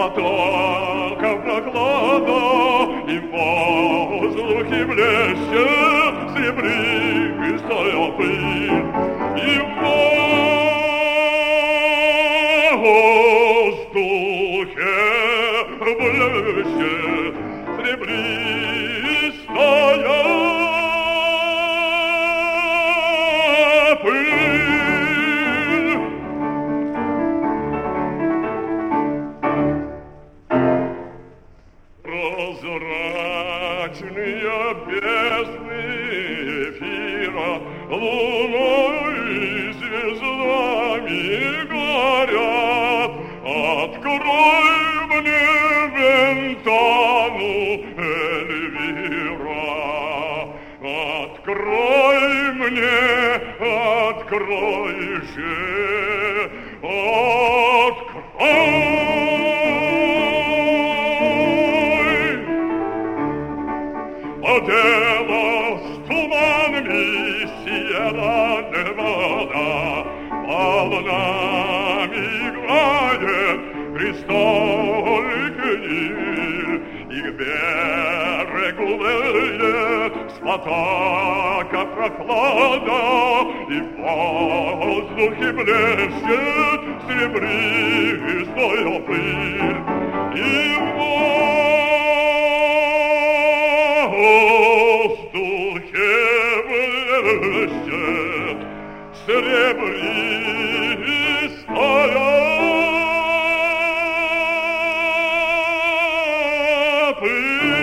потока прохлада, и в воздухе блещет серебристая пыль. И в воздухе блещет серебристая пыль. Прозрачные бездны эфира луной и звездами горят. Открой мне вентану, Эльвира, открой мне, открой же, открой. Дело с туманами Сьерра-Невада, волнами играет кристаллик Ниль, и к берегу льет с потока прохлада, и в воздухе блещет серебристая пыль. И в воздухе блещет серебристая пыль.